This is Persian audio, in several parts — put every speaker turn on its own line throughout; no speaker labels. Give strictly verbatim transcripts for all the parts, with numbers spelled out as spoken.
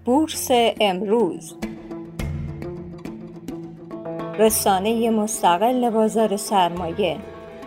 بورس امروز، رسانه مستقل بازار سرمایه.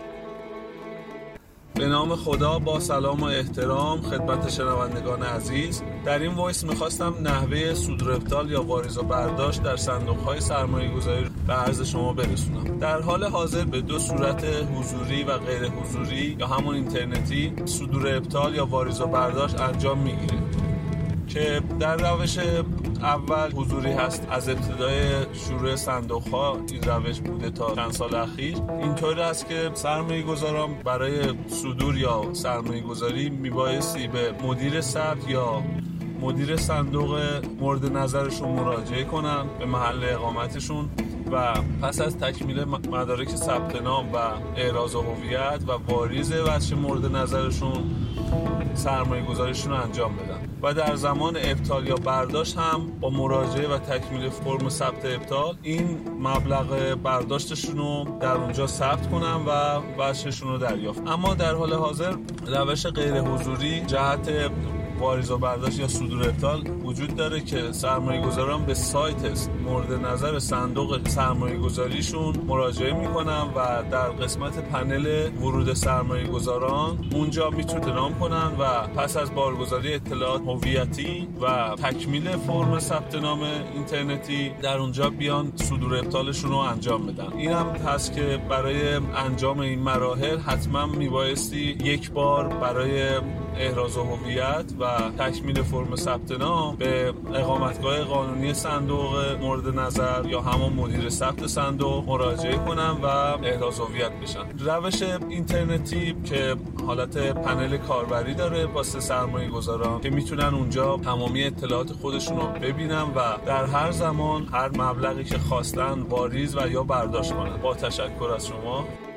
به نام خدا، با سلام و احترام خدمت شنوندگان عزیز. در این وایس میخواستم نحوه صدور ابطال یا واریز و برداشت در صندوق‌های سرمایه‌گذاری به عرض شما برسونم. در حال حاضر به دو صورت حضوری و غیر حضوری یا همون اینترنتی صدور ابطال یا واریز و برداشت انجام میگیره که در روش اول حضوری هست. از ابتدای شروع صندوق ها این روش بوده تا چند سال اخیر. اینطور است که سرمایه گذاران برای صدور یا سرمایه گذاری میبایستی به مدیر ثبت یا مدیر صندوق مورد نظرشون مراجعه کنن به محل اقامتشون و پس از تکمیل مدارک ثبت نام و احراز هویت و واریز وجه مورد نظرشون سرمایه گذاریشون رو انجام بدن و در زمان ابطال یا برداشت هم با مراجعه و تکمیل فرم ثبت ابطال این مبلغ برداشتشون رو در اونجا ثبت کنن و وجهشون رو دریافت. اما در حال حاضر روش غیر حضوری جهت واریز و برداشت یا صدور ابطال وجود داره که سرمایه گذاران به سایت مورد نظر صندوق سرمایه گذاریشون مراجعه میکنن و در قسمت پنل ورود سرمایه گذاران اونجا میتونن نام کنن و پس از بارگذاری اطلاعات هویتی و تکمیل فرم ثبت نام اینترنتی در اونجا بیان صدور ابطالشون رو انجام بدن. این هم هست که برای انجام این مراحل حتما میبایستی یک بار برای احراز هویت و تکمیل فرم ثبت نام به اقامتگاه قانونی صندوق مورد نظر یا همون مدیر ثبت صندوق مراجعه کنن و احراز هویت بشن. روش اینترنتی که حالت پنل کاربری داره واسه سرمایه گذاران که میتونن اونجا تمامی اطلاعات خودشون رو ببینن و در هر زمان هر مبلغی که خواستن واریز و یا برداشت کنن. با تشکر از شما.